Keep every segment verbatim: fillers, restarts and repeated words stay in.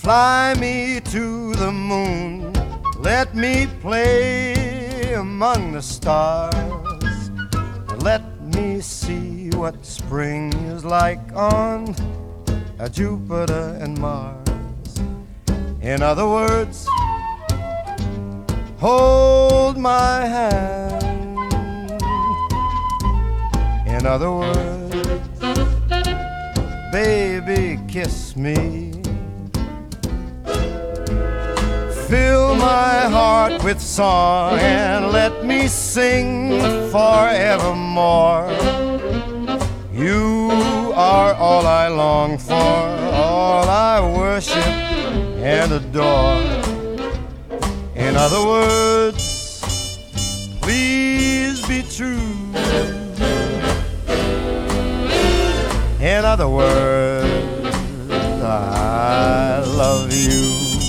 Fly me to the moon, let me play among the stars, and let me see what spring is like on uh, Jupiter and Mars. In other words, hold my hand. In other words, baby, kiss me. Fill my heart with song and let me sing forevermore. You are all I long for, all I worship and adore. In other words, please be true. In other words, I love you.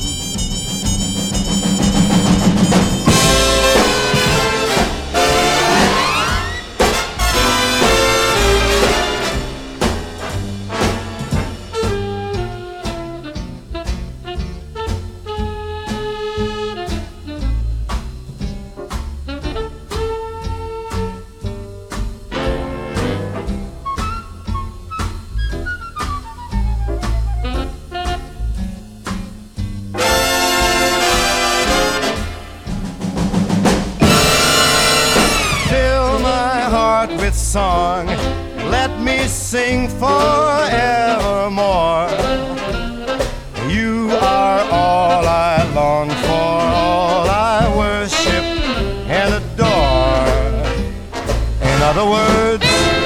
With song, let me sing forevermore. You are all I long for, all I worship and adore. In other words,